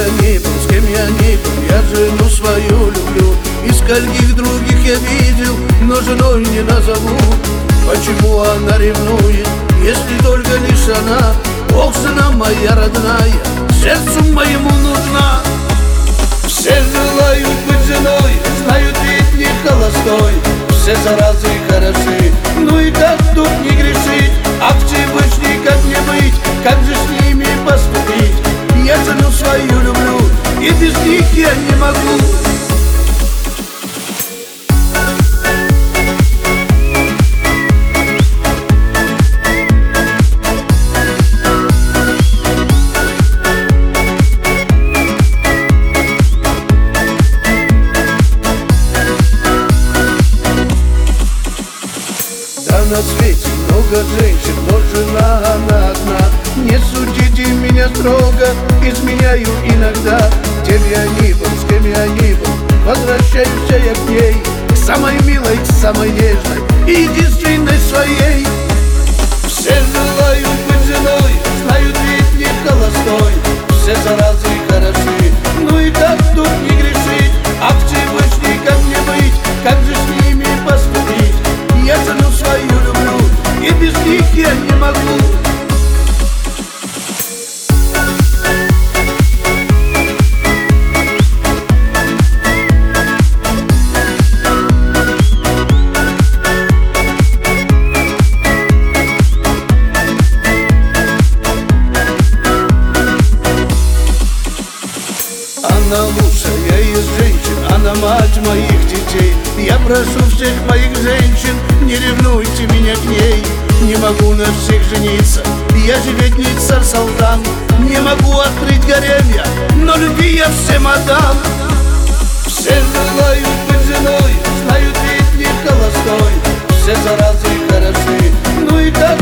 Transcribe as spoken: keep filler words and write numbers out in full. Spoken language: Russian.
я ни был, с кем я ни был, я жену свою люблю. И скольких других я видел, но женой не назову. Почему она ревнует, если только лишь она? Ох, жена моя родная, сердцу моему нужна. Все желают быть женой, знают, ведь не холостой. Все заразы хороши, ну и как тут не грешить? А в чебыш никак не быть, как же с ними поступить? Я жену свою люблю, и без них я не могу. На свете много женщин, но жена она одна. Не судите меня строго, изменяю иногда. Кем я ни был, с кем я ни был, возвращаюсь я к ней, к самой милой, к самой нежной и единственной своей. Все желают быть женой, знают, ведь не холостой. Все заразы хороши, ну и как тут не грешить? А в чебыш никак не быть, как же с ними поступить? Я жену свою люблю, и без них я не могу. Она лучшая из женщин, она мать моих детей. Я прошу всех моих женщин, не ревнуйте меня к ней. Не могу на всех жениться, я же ведь не царь-салтан. Не могу открыть гарем я, но любви я всем отдам. Все желают быть женой, знают, ведь не холостой. Все заразы хороши, ну и как